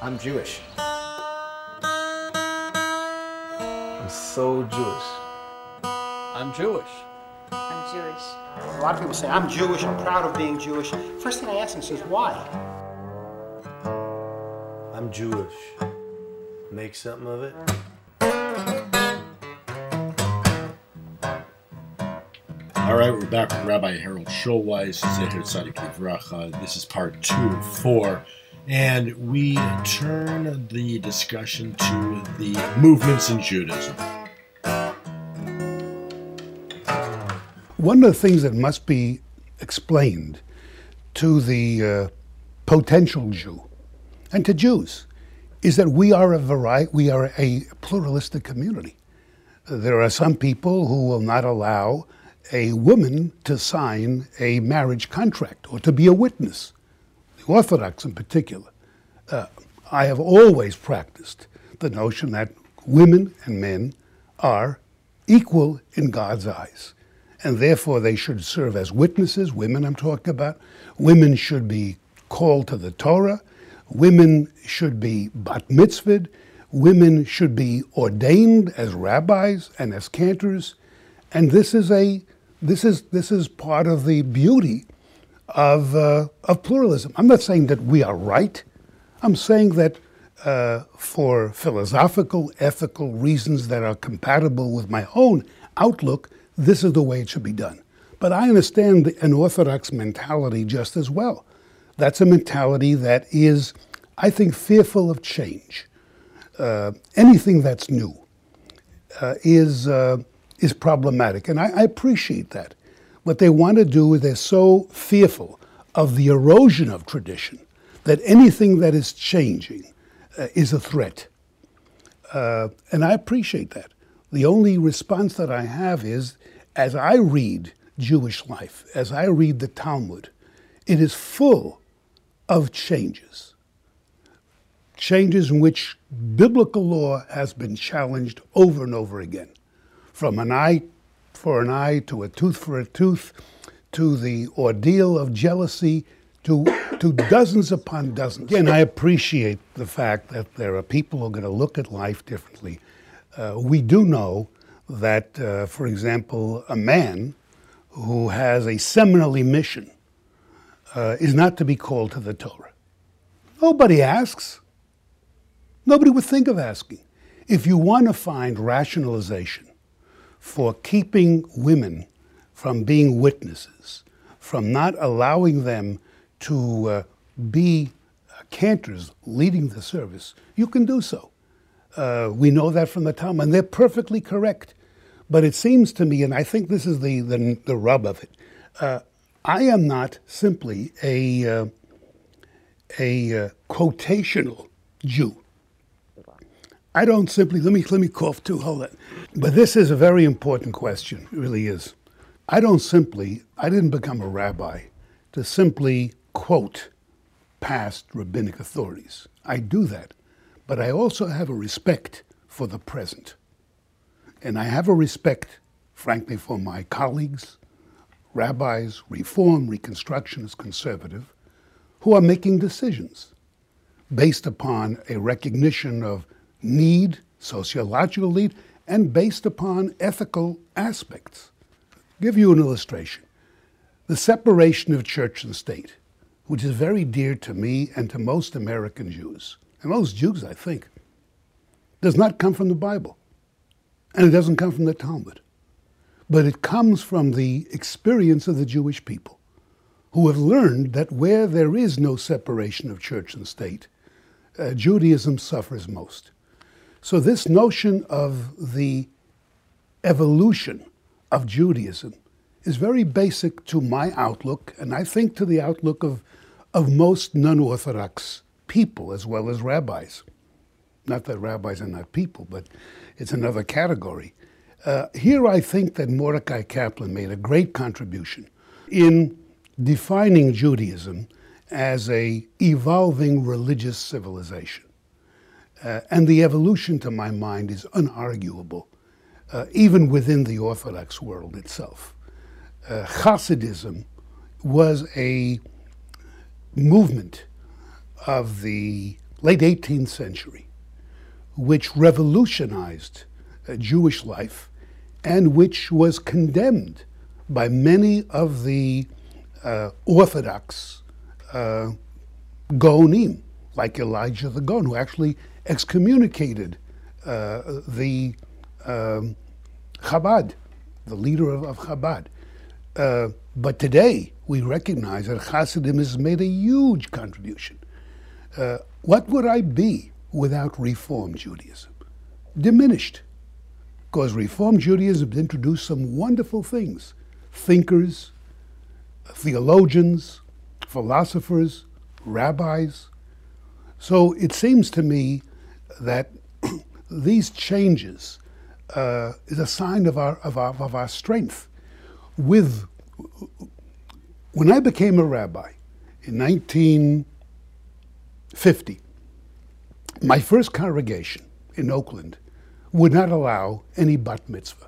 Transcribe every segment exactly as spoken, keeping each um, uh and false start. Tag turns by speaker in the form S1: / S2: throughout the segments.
S1: I'm Jewish.
S2: I'm so Jewish.
S3: I'm Jewish.
S4: I'm Jewish.
S5: A lot of people say, I'm Jewish, I'm proud of being Jewish. First thing I ask them is, why?
S2: I'm Jewish. Make something of it.
S6: All right, we're back with Rabbi Harold Schulweis, Zecher Tzadik Livracha. This is part two of four. And we turn the discussion to the movements in Judaism.
S7: One of the things that must be explained to the uh, potential Jew and to Jews is that we are a variety, we are a pluralistic community. There are some people who will not allow a woman to sign a marriage contract or to be a witness. The Orthodox in particular. Uh, I have always practiced the notion that women and men are equal in God's eyes, and therefore they should serve as witnesses. Women I'm talking about. Women should be called to the Torah. Women should be bat mitzvahed. Women should be ordained as rabbis and as cantors. And this is a this is this is part of the beauty of uh, of pluralism. I'm not saying that we are right. I'm saying that uh, for philosophical, ethical reasons that are compatible with my own outlook, this is the way it should be done. But I understand an Orthodox mentality just as well. That's a mentality that is, I think, fearful of change. Uh, anything that's new uh, is uh, is problematic, and I, I appreciate that. What they want to do is they're so fearful of the erosion of tradition that anything that is changing uh, is a threat. Uh, and I appreciate that. The only response that I have is, as I read Jewish life, as I read the Talmud, it is full of changes. Changes in which biblical law has been challenged over and over again. From an eye for an eye, to a tooth for a tooth, to the ordeal of jealousy, to, to dozens upon dozens. Again, I appreciate the fact that there are people who are going to look at life differently. Uh, we do know that, uh, for example, a man who has a seminal mission uh, is not to be called to the Torah. Nobody asks. Nobody would think of asking. If you want to find rationalization for keeping women from being witnesses, from not allowing them to uh, be uh, cantors leading the service, you can do so. Uh, we know that from the Talmud, and they're perfectly correct. But it seems to me, and I think this is the, the, the rub of it, uh, I am not simply a, uh, a uh, quotational Jew. I don't simply, let me let me cough too, hold on. But this is a very important question, it really is. I don't simply, I didn't become a rabbi to simply quote past rabbinic authorities. I do that, but I also have a respect for the present. And I have a respect, frankly, for my colleagues, rabbis, Reform, Reconstructionist, conservative, who are making decisions based upon a recognition of need, sociological need, and based upon ethical aspects. I'll give you an illustration. The separation of church and state, which is very dear to me and to most American Jews, and most Jews, I think, does not come from the Bible. And it doesn't come from the Talmud. But it comes from the experience of the Jewish people, who have learned that where there is no separation of church and state, uh, Judaism suffers most. So this notion of the evolution of Judaism is very basic to my outlook, and I think to the outlook of, of most non-Orthodox people as well as rabbis. Not that rabbis are not people, but it's another category. Uh, here I think that Mordecai Kaplan made a great contribution in defining Judaism as a evolving religious civilization. Uh, and the evolution, to my mind, is unarguable, uh, even within the Orthodox world itself. Uh, Hasidism was a movement of the late eighteenth century, which revolutionized uh, Jewish life and which was condemned by many of the uh, Orthodox uh, Gaonim, like Elijah the Gaon, who actually excommunicated uh, the um, Chabad, the leader of, of Chabad. Uh, but today, we recognize that Hasidim has made a huge contribution. Uh, what would I be without Reform Judaism? Diminished. Because Reform Judaism introduced some wonderful things. Thinkers, theologians, philosophers, rabbis. So it seems to me that these changes uh, is a sign of our, of our, of our strength. With, when I became a rabbi in nineteen fifty, my first congregation in Oakland would not allow any bat mitzvah.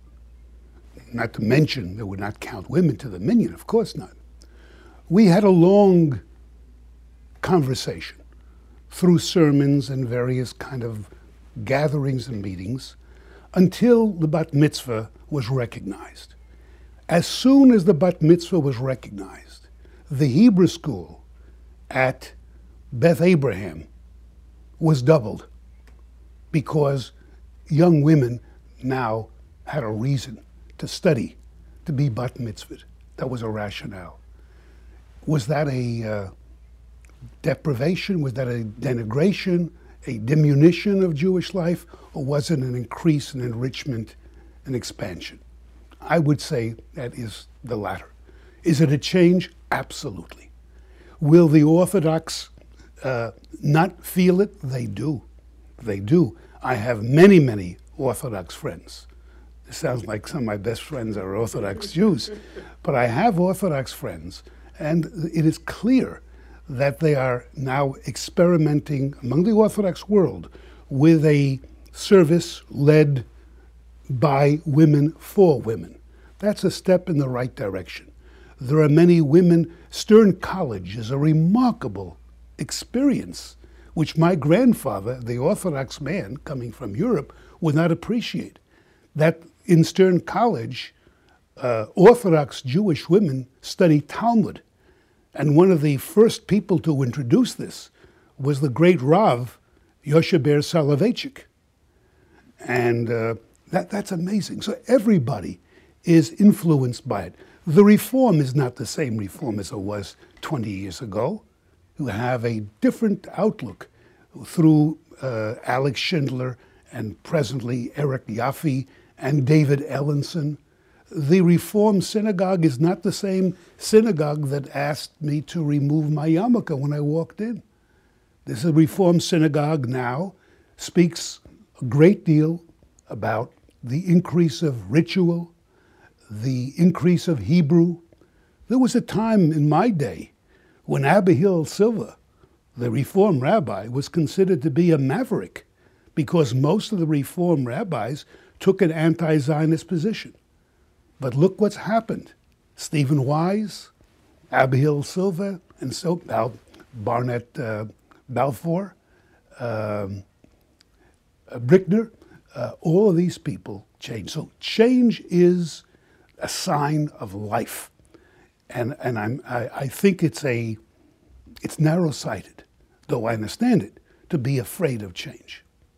S7: Not to mention, they would not count women to the minyan, of course not. We had a long conversation through sermons and various kind of gatherings and meetings until the bat mitzvah was recognized. As soon as the bat mitzvah was recognized, the Hebrew school at Beth Abraham was doubled because young women now had a reason to study, to be bat mitzvahed. That was a rationale. Was that a uh, deprivation? Was that a denigration, a diminution of Jewish life? Or was it an increase, an enrichment, an expansion? I would say that is the latter. Is it a change? Absolutely. Will the Orthodox uh, not feel it? They do. They do. I have many, many Orthodox friends. It sounds like some of my best friends are Orthodox Jews. But I have Orthodox friends, and it is clear that they are now experimenting among the Orthodox world with a service led by women for women. That's a step in the right direction. There are many women. Stern College is a remarkable experience, which my grandfather, the Orthodox man coming from Europe, would not appreciate. That in Stern College, uh, Orthodox Jewish women study Talmud. And one of the first people to introduce this was the great Rav, Yoshe Ber Soloveitchik. And uh, that, that's amazing. So everybody is influenced by it. The reform is not the same reform as it was twenty years ago. You have a different outlook through uh, Alex Schindler and presently Eric Yaffe and David Ellenson. The Reform Synagogue is not the same synagogue that asked me to remove my yarmulke when I walked in. This is a Reform Synagogue now, speaks a great deal about the increase of ritual, the increase of Hebrew. There was a time in my day when Abihail Silva, the Reform rabbi, was considered to be a maverick because most of the Reform rabbis took an anti-Zionist position. But look what's happened. Stephen Wise, Abihail Silva, and so now Barnett uh, Balfour, um, uh, Brickner, uh, all of these people change. So change is a sign of life. And, and I'm, I, I think it's, a, it's narrow-sighted, though I understand it, to be afraid of change.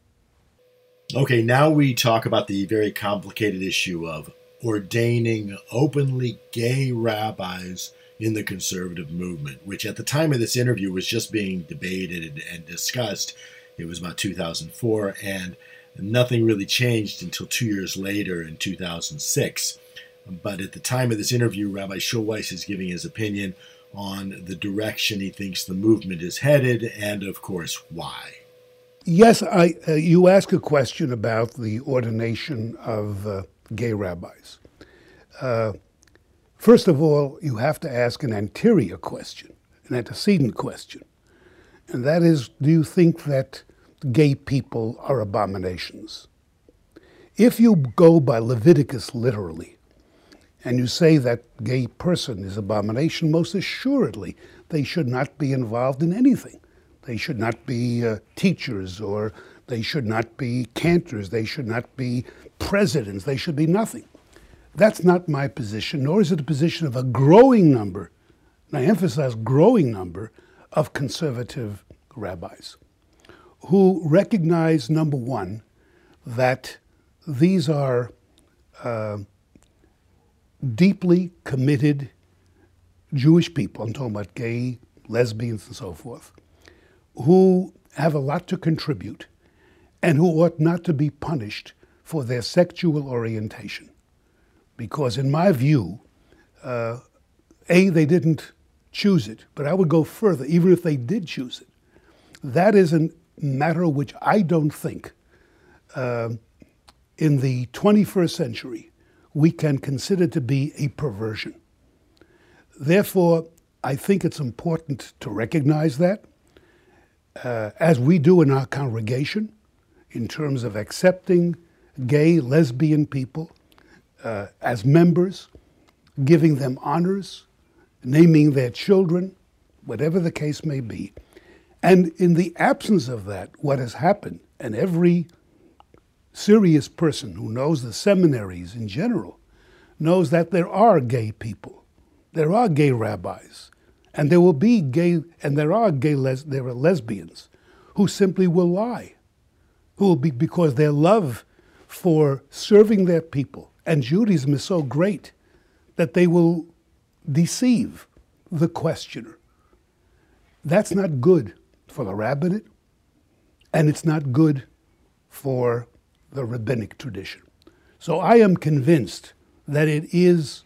S6: Okay, now we talk about the very complicated issue of ordaining openly gay rabbis in the conservative movement, which at the time of this interview was just being debated and, and discussed. It was about two thousand four, and nothing really changed until two years later in two thousand six. But at the time of this interview, Rabbi Schulweis is giving his opinion on the direction he thinks the movement is headed and, of course, why.
S7: Yes, I, uh, you ask a question about the ordination of uh, gay rabbis. Uh, first of all, you have to ask an anterior question, an antecedent question. And that is, do you think that gay people are abominations? If you go by Leviticus literally, and you say that gay person is abomination, most assuredly they should not be involved in anything They should not be uh, teachers, or they should not be cantors. They should not be presidents. They should be nothing. That's not my position, nor is it the position of a growing number, and I emphasize growing number, of conservative rabbis who recognize, number one, that these are uh, deeply committed Jewish people, I'm talking about gay, lesbians, and so forth, who have a lot to contribute and who ought not to be punished for their sexual orientation. Because in my view, uh, A, they didn't choose it, but I would go further, even if they did choose it. That is a matter which I don't think uh, in the twenty-first century we can consider to be a perversion. Therefore, I think it's important to recognize that, uh, as we do in our congregation, in terms of accepting gay, lesbian people uh, as members, giving them honors, naming their children, whatever the case may be. And in the absence of that, what has happened, and every serious person who knows the seminaries in general knows that there are gay people, there are gay rabbis, and there will be gay, and there are gay, les- there are lesbians who simply will lie, who will be, because their love for serving their people and Judaism is so great that they will deceive the questioner. That's not good for the rabbinate, and it's not good for the rabbinic tradition. So I am convinced that it is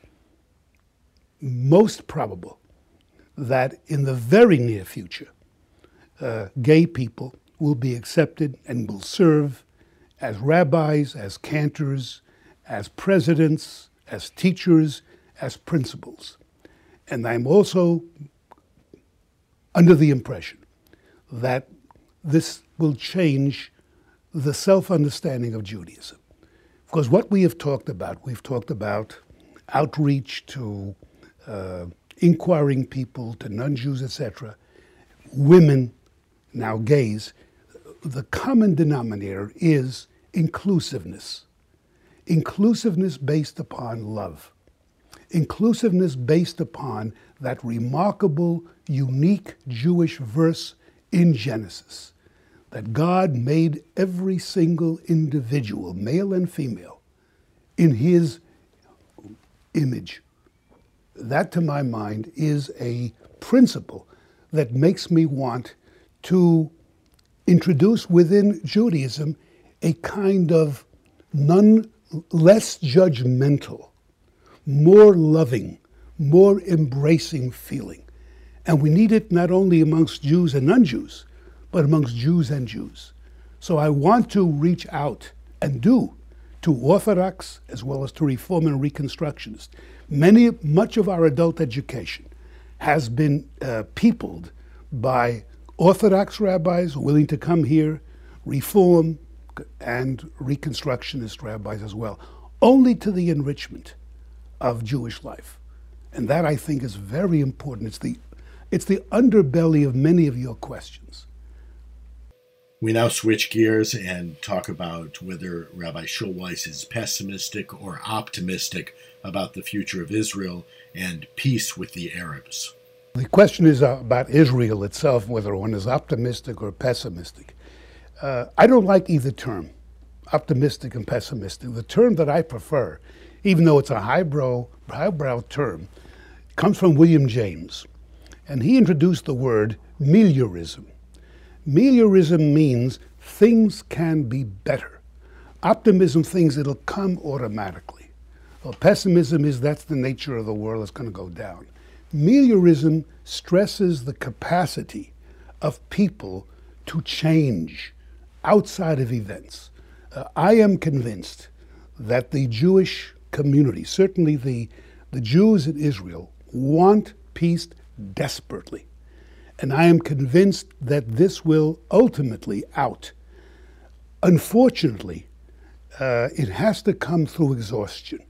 S7: most probable that in the very near future, uh, gay people will be accepted and will serve as rabbis, as cantors, as presidents, as teachers, as principals. And I'm also under the impression that this will change the self-understanding of Judaism. Because what we have talked about, we've talked about outreach to uh, inquiring people, to non-Jews, et cetera, women, now gays. The common denominator is inclusiveness. Inclusiveness based upon love. Inclusiveness based upon that remarkable, unique Jewish verse in Genesis, that God made every single individual, male and female, in his image. That, to my mind, is a principle that makes me want to introduce within Judaism a kind of none less judgmental, more loving, more embracing feeling. And we need it not only amongst Jews and non-Jews, but amongst Jews and Jews. So I want to reach out, and do, to Orthodox as well as to Reform and Reconstructionists. Many, much of our adult education has been uh, peopled by Orthodox rabbis willing to come here, Reform and Reconstructionist rabbis as well, only to the enrichment of Jewish life. And that, I think, is very important. It's the, it's the underbelly of many of your questions.
S6: We now switch gears and talk about whether Rabbi Schulweis is pessimistic or optimistic about the future of Israel and peace with the Arabs.
S7: The question is about Israel itself, whether one is optimistic or pessimistic. Uh, I don't like either term, optimistic and pessimistic. The term that I prefer, even though it's a highbrow, highbrow term, comes from William James. And he introduced the word meliorism. Meliorism means things can be better. Optimism thinks it'll come automatically. Well, pessimism is that's the nature of the world, it's going to go down. Meliorism stresses the capacity of people to change outside of events. Uh, I am convinced that the Jewish community, certainly the, the Jews in Israel, want peace desperately. And I am convinced that this will ultimately out. Unfortunately, uh, it has to come through exhaustion.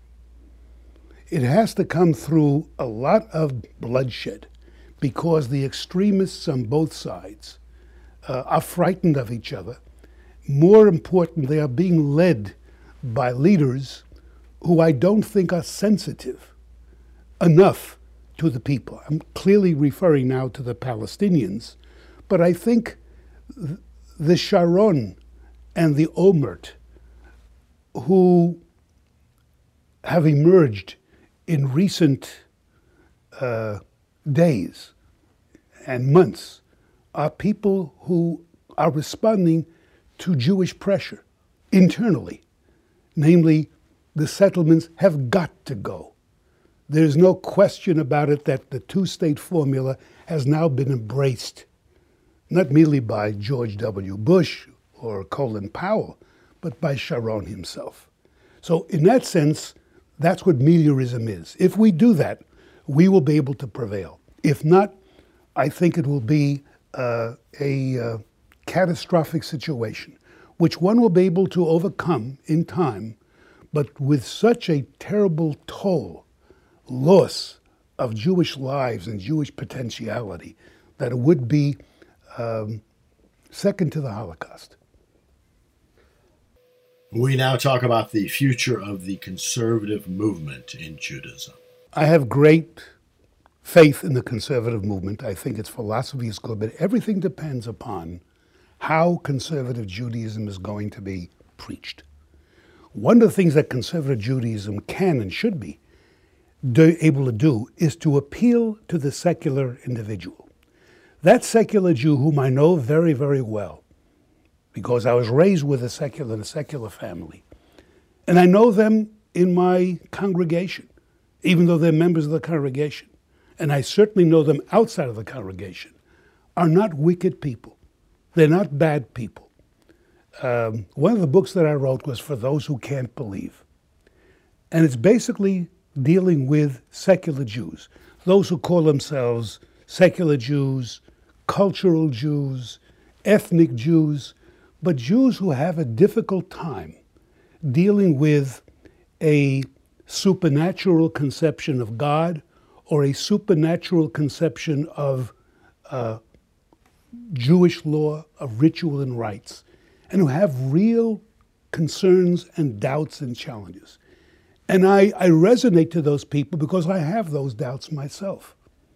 S7: It has to come through a lot of bloodshed, because the extremists on both sides uh, are frightened of each other. More important, they are being led by leaders who I don't think are sensitive enough to the people. I'm clearly referring now to the Palestinians, but I think th- the Sharon and the Olmert, who have emerged in recent uh, days and months, are people who are responding to Jewish pressure internally. Namely, the settlements have got to go. There's no question about it that the two-state formula has now been embraced, not merely by George W. Bush or Colin Powell, but by Sharon himself. So in that sense, that's what meliorism is. If we do that, we will be able to prevail. If not, I think it will be uh, a uh, catastrophic situation, which one will be able to overcome in time, but with such a terrible toll, loss of Jewish lives and Jewish potentiality, that it would be um, second to the Holocaust.
S6: We now talk about the future of the conservative movement in Judaism.
S7: I have great faith in the conservative movement. I think its philosophy is good, but everything depends upon how conservative Judaism is going to be preached. One of the things that conservative Judaism can and should be do, able to do is to appeal to the secular individual. That secular Jew, whom I know very, very well, because I was raised with a secular, in a secular family, and I know them in my congregation, even though they're members of the congregation, and I certainly know them outside of the congregation, are not wicked people. They're not bad people. Um, one of the books that I wrote was For Those Who Can't Believe. And it's basically dealing with secular Jews, those who call themselves secular Jews, cultural Jews, ethnic Jews, but Jews who have a difficult time dealing with a supernatural conception of God or a supernatural conception of uh, Jewish law, of ritual and rites, and who have real concerns and doubts and challenges. And I, I resonate to those people because I have those doubts myself.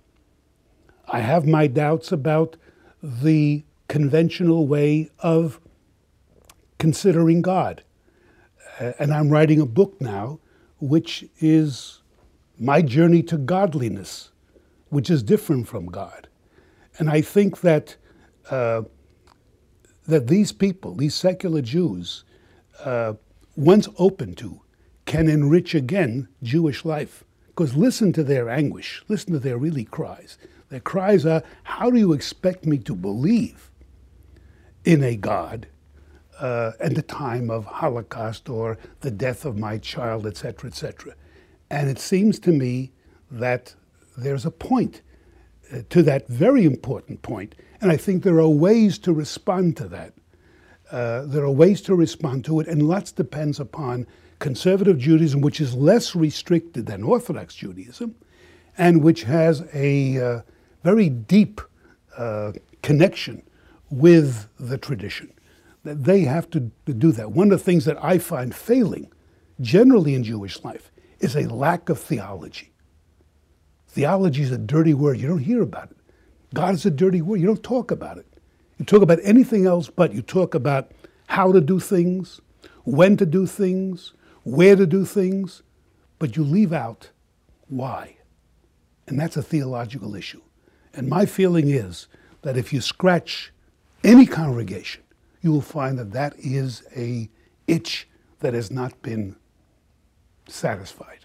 S7: I have my doubts about the conventional way of considering God. Uh, and I'm writing a book now, which is my journey to godliness, which is different from God. And I think that uh, that these people, these secular Jews, uh, once open to, can enrich again Jewish life. Because listen to their anguish, listen to their really cries. Their cries are, how do you expect me to believe in a God uh, at the time of Holocaust or the death of my child, et cetera, et cetera. And it seems to me that there's a point uh, to that very important point. And I think there are ways to respond to that. Uh, there are ways to respond to it, and lots depends upon conservative Judaism, which is less restricted than Orthodox Judaism, and which has a uh, very deep uh, connection with the tradition. That they have to, to do that. One of the things that I find failing generally in Jewish life is a lack of theology. Theology is a dirty word. You don't hear about it. God is a dirty word. You don't talk about it. You talk about anything else, but you talk about how to do things, when to do things, where to do things, but you leave out why. And that's a theological issue. And my feeling is that if you scratch any congregation, you will find that that is a itch that has not been satisfied.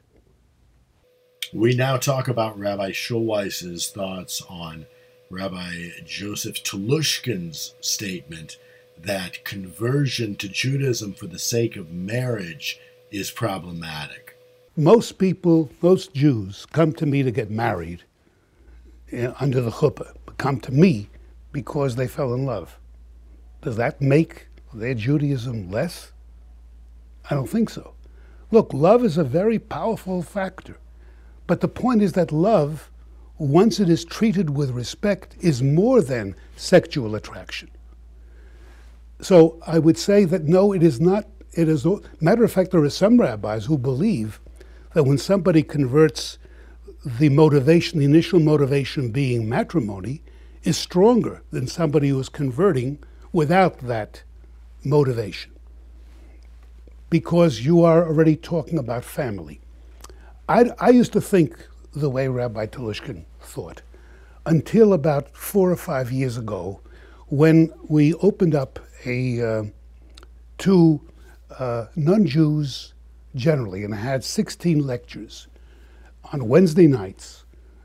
S6: We now talk about Rabbi Schulweis's thoughts on Rabbi Joseph Telushkin's statement that conversion to Judaism for the sake of marriage is problematic.
S7: Most people, most Jews, come to me to get married uh, under the chuppah, but come to me because they fell in love. Does that make their Judaism less? I don't think so. Look, love is a very powerful factor. But the point is that love, once it is treated with respect, is more than sexual attraction. So I would say that no, it is not. It is. Matter of fact, there are some rabbis who believe that when somebody converts, the motivation, the initial motivation being matrimony, is stronger than somebody who is converting without that motivation, because you are already talking about family. I, I used to think the way Rabbi Telushkin thought until about four or five years ago, when we opened up a uh, to uh, non-Jews generally, and had sixteen lectures on Wednesday nights,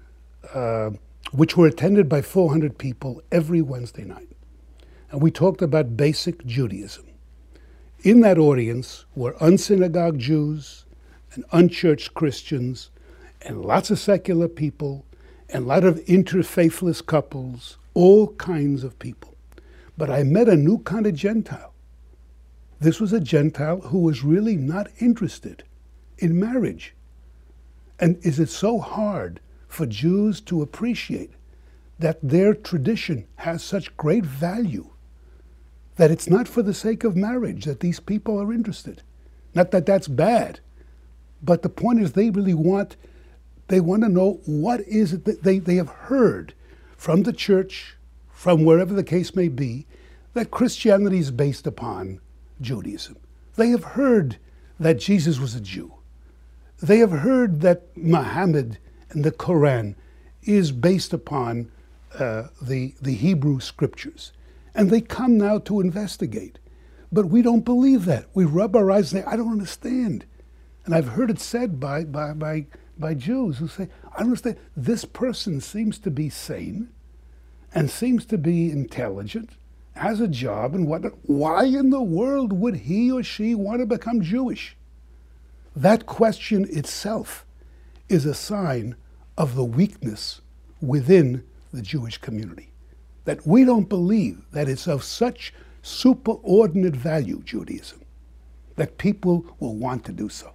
S7: uh, which were attended by four hundred people every Wednesday night. And we talked about basic Judaism. In that audience were unsynagogued Jews and unchurched Christians and lots of secular people and a lot of interfaithless couples, all kinds of people. But I met a new kind of Gentile. This was a Gentile who was really not interested in marriage. And is it so hard for Jews to appreciate that their tradition has such great value, that it's not for the sake of marriage that these people are interested? Not that that's bad, but the point is they really want, they want to know what is it that they, they have heard from the church, from wherever the case may be, that Christianity is based upon Judaism. They have heard that Jesus was a Jew. They have heard that Muhammad and the Quran is based upon uh, the, the Hebrew scriptures. And they come now to investigate. But we don't believe that. We rub our eyes and say, I don't understand. And I've heard it said by, by, by, by Jews who say, I don't understand. This person seems to be sane and seems to be intelligent, has a job and whatnot. Why in the world would he or she want to become Jewish? That question itself is a sign of the weakness within the Jewish community. That we don't believe that it's of such superordinate value, Judaism, that people will want to do so.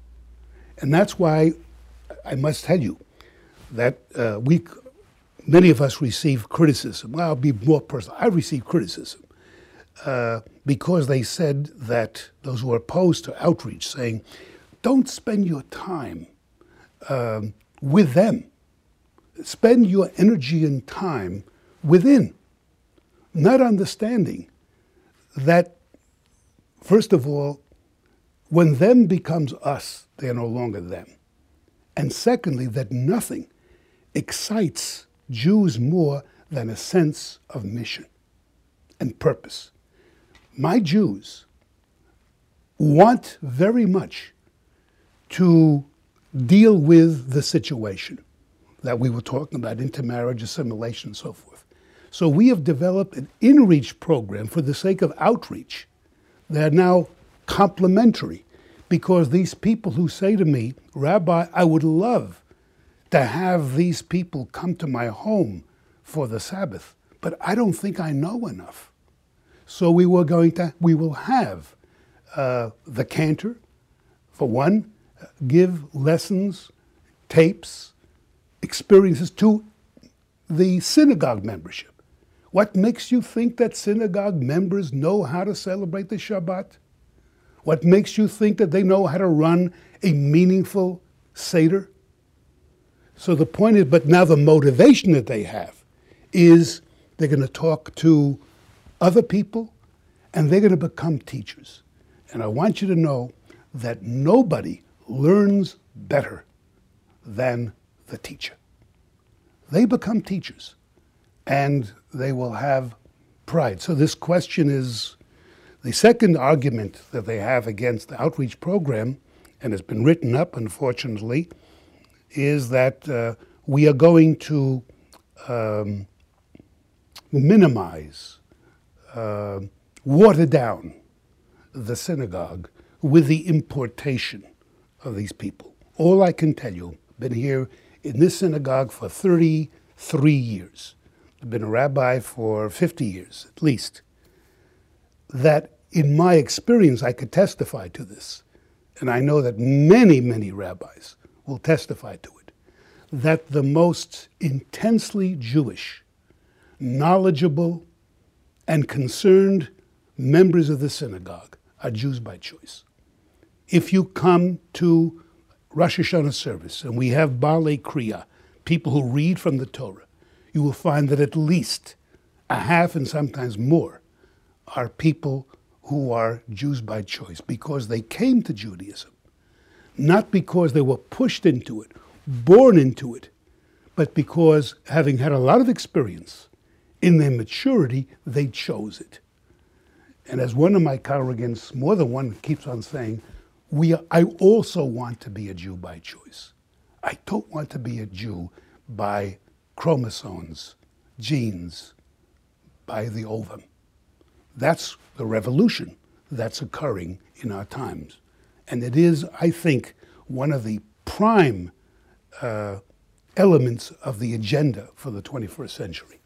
S7: And that's why I must tell you that uh, we, many of us receive criticism. Well, I'll be more personal. I received criticism uh, because they said that, those who are opposed to outreach, saying, don't spend your time um, with them. Spend your energy and time within, not understanding that, first of all, when them becomes us, they are no longer them. And secondly, that nothing excites Jews more than a sense of mission and purpose. My Jews want very much to deal with the situation that we were talking about, intermarriage, assimilation, and so forth. So we have developed an in-reach program for the sake of outreach. They're now complementary, because these people who say to me, Rabbi, I would love to have these people come to my home for the Sabbath, but I don't think I know enough. So we were going to, we will have uh, the cantor, for one, give lessons, tapes, experiences to the synagogue membership. What makes you think that synagogue members know how to celebrate the Shabbat? What makes you think that they know how to run a meaningful Seder? So the point is, but now the motivation that they have is they're going to talk to other people and they're going to become teachers. And I want you to know that nobody learns better than the teacher. They become teachers and they will have pride. So this question is, the second argument that they have against the outreach program, and it's been written up, unfortunately, is that uh, we are going to um, minimize, uh, water down the synagogue with the importation of these people. All I can tell you, I've been here in this synagogue for thirty-three years. I've been a rabbi for fifty years, at least. That in my experience, I could testify to this, and I know that many, many rabbis will testify to it, that the most intensely Jewish, knowledgeable, and concerned members of the synagogue are Jews by choice. If you come to Rosh Hashanah service and we have Balei Kriya, people who read from the Torah, you will find that at least a half and sometimes more are people who are Jews by choice because they came to Judaism, not because they were pushed into it, born into it, but because having had a lot of experience in their maturity, they chose it. And as one of my congregants, more than one, keeps on saying, we are, I also want to be a Jew by choice. I don't want to be a Jew by chromosomes, genes, by the ovum. That's the revolution that's occurring in our times. And it is, I think, one of the prime uh, elements of the agenda for the twenty-first century.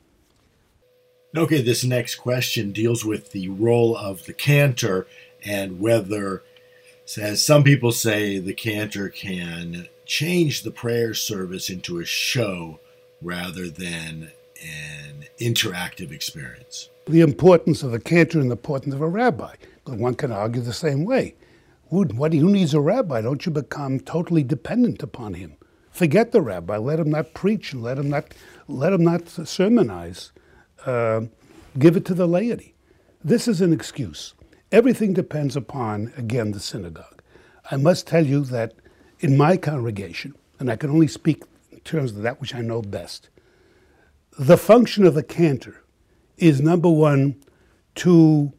S6: Okay, this next question deals with the role of the cantor and whether, as some people say, the cantor can change the prayer service into a show rather than an interactive experience.
S7: The importance of a cantor and the importance of a rabbi. One can argue the same way. Who, what, who needs a rabbi? Don't you become totally dependent upon him? Forget the rabbi. Let him not preach and let him not, let him not sermonize. Uh, give it to the laity. This is an excuse. Everything depends upon, again, the synagogue. I must tell you that in my congregation, and I can only speak in terms of that which I know best, the function of the cantor is, number one, to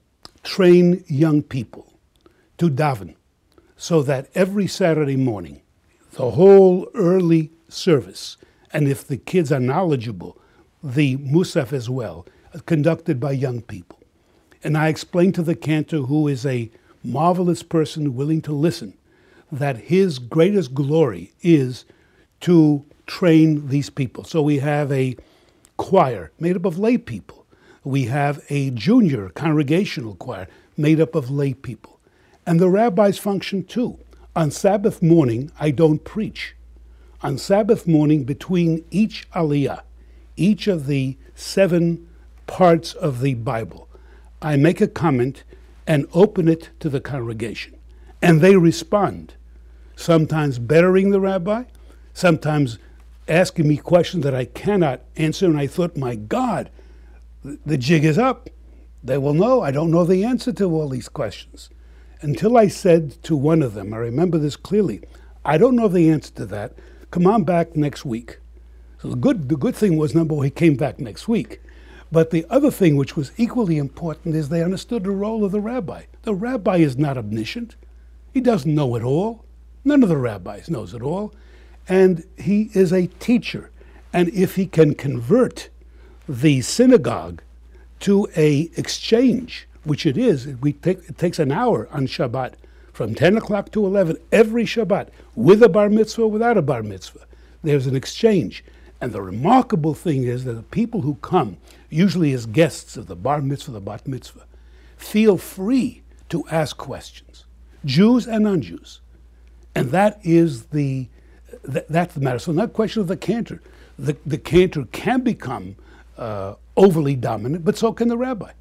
S7: train young people to daven, so that every Saturday morning, the whole early service, and if the kids are knowledgeable, the Musaf as well, conducted by young people. And I explained to the cantor, who is a marvelous person willing to listen, that his greatest glory is to train these people. So we have a choir made up of lay people. We have a junior congregational choir made up of lay people. And the rabbis function too. On Sabbath morning, I don't preach. On Sabbath morning, between each aliyah, each of the seven parts of the Bible, I make a comment and open it to the congregation. And they respond, sometimes bettering the rabbi, sometimes asking me questions that I cannot answer. And I thought, my God, the jig is up. They will know. I don't know the answer to all these questions. Until I said to one of them, I remember this clearly, I don't know the answer to that. Come on back next week. So the good, the good thing was, number one, he came back next week. But the other thing, which was equally important, is they understood the role of the rabbi. The rabbi is not omniscient. He doesn't know it all. None of the rabbis knows it all. And he is a teacher. And if he can convert the synagogue to a exchange, which it is, we take, it takes an hour on Shabbat, from ten o'clock to eleven, every Shabbat, with a bar mitzvah, without a bar mitzvah. There's an exchange. And the remarkable thing is that the people who come, usually as guests of the bar mitzvah, the bat mitzvah, feel free to ask questions, Jews and non-Jews. And that is the, th- that's the matter. So not a question of the cantor. The, the cantor can become uh, overly dominant, but so can the rabbi.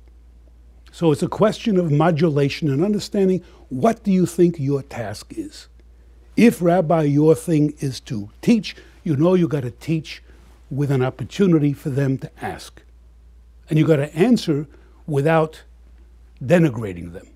S7: So it's a question of modulation and understanding, what do you think your task is? If, rabbi, your thing is to teach, you know you got to teach with an opportunity for them to ask. And you got to answer without denigrating them.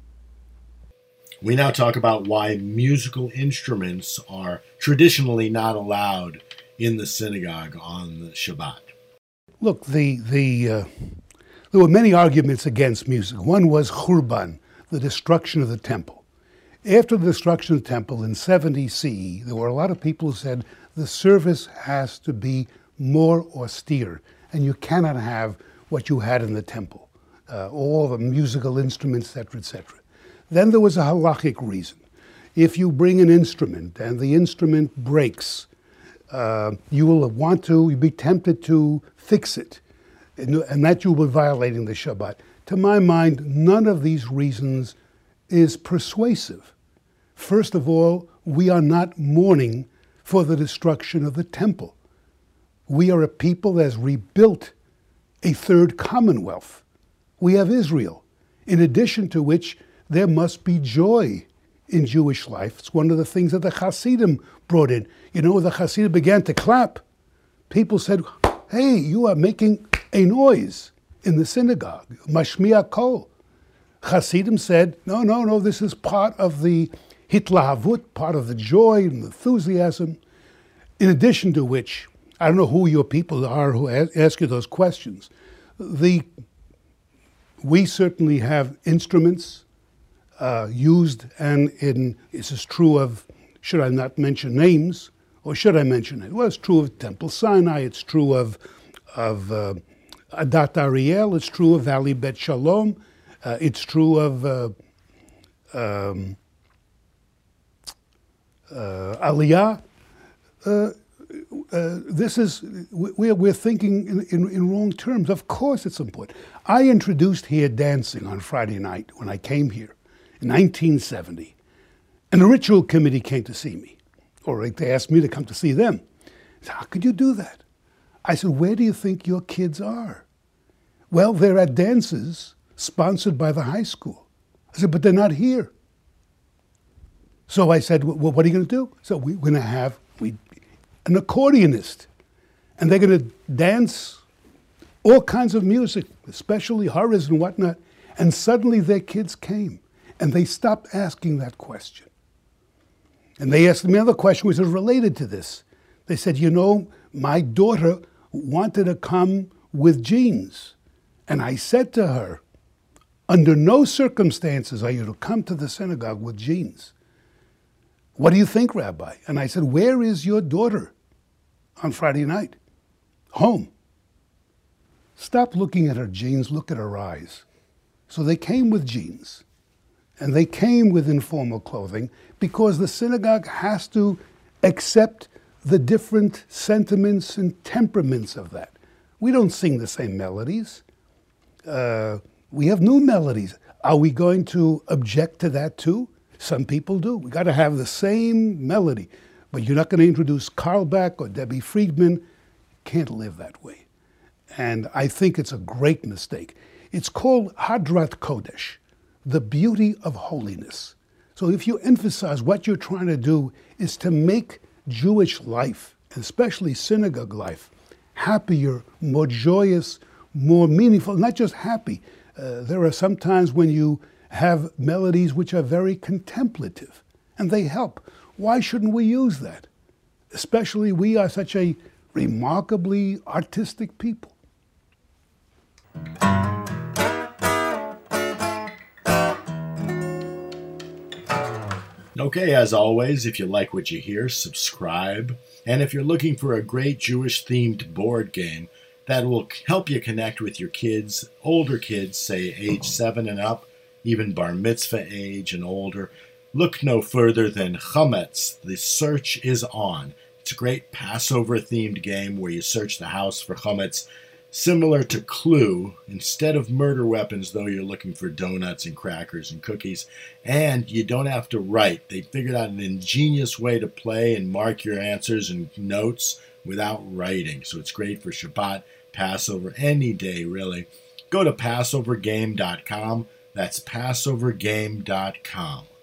S6: We now talk about why musical instruments are traditionally not allowed in the synagogue on the Shabbat.
S7: Look, the the uh, there were many arguments against music. One was Churban, the destruction of the temple. After the destruction of the temple in seventy C E, there were a lot of people who said the service has to be more austere, and you cannot have what you had in the temple, uh, all the musical instruments, et cetera, et cetera. Then there was a halachic reason. If you bring an instrument and the instrument breaks, uh, you will want to, you'll be tempted to fix it, and, and that you will be violating the Shabbat. To my mind, none of these reasons is persuasive. First of all, we are not mourning for the destruction of the temple. We are a people that has rebuilt a third commonwealth. We have Israel. In addition to which, there must be joy in Jewish life. It's one of the things that the Hasidim brought in. You know, the Hasidim began to clap. People said, hey, you are making a noise in the synagogue. Mashmiya kol. Hasidim said, no, no, no, this is part of the hitlahavut, part of the joy and enthusiasm. In addition to which, I don't know who your people are who ask you those questions. The, we certainly have instruments uh, used, and in, this is true of, should I not mention names, or should I mention it? Well, it's true of Temple Sinai, it's true of, of uh, Adat Ariel, it's true of Valley Bet Shalom, uh, it's true of uh, um, uh, Aliyah. Uh, uh, this is, we're, we're thinking in, in, in wrong terms. Of course it's important. I introduced here dancing on Friday night when I came here in nineteen seventy. And the ritual committee came to see me, or they asked me to come to see them. I said, how could you do that? I said, where do you think your kids are? Well, they're at dances sponsored by the high school. I said, but they're not here. So I said, well, what are you going to do? So we're going to have we, an accordionist, and they're going to dance all kinds of music, especially horrors and whatnot. And suddenly their kids came, and they stopped asking that question. And they asked me another question which is related to this. They said, you know, my daughter wanted to come with jeans. And I said to her, under no circumstances are you to come to the synagogue with jeans. What do you think, Rabbi? And I said, where is your daughter on Friday night? Home. Stop looking at her jeans, look at her eyes. So they came with jeans, and they came with informal clothing because the synagogue has to accept the different sentiments and temperaments of that. We don't sing the same melodies. Uh, we have new melodies. Are we going to object to that too? Some people do. We got to have the same melody, but you're not going to introduce Carlbach or Debbie Friedman. Can't live that way. And I think it's a great mistake. It's called Hadrat Kodesh, the beauty of holiness. So if you emphasize what you're trying to do is to make Jewish life, especially synagogue life, happier, more joyous, more meaningful, not just happy. Uh, there are some times when you have melodies which are very contemplative, and they help. Why shouldn't we use that? Especially we are such a remarkably artistic people.
S6: Okay, as always, if you like what you hear, subscribe. And if you're looking for a great Jewish-themed board game that will help you connect with your kids, older kids, say age seven and up, even bar mitzvah age and older, look no further than Chametz. The search is on. It's a great Passover-themed game where you search the house for Chametz. Similar to Clue, instead of murder weapons, though, you're looking for donuts and crackers and cookies. And you don't have to write. They figured out an ingenious way to play and mark your answers and notes without writing. So it's great for Shabbat, Passover, any day, really. Go to Passover game dot com. That's Passover game dot com.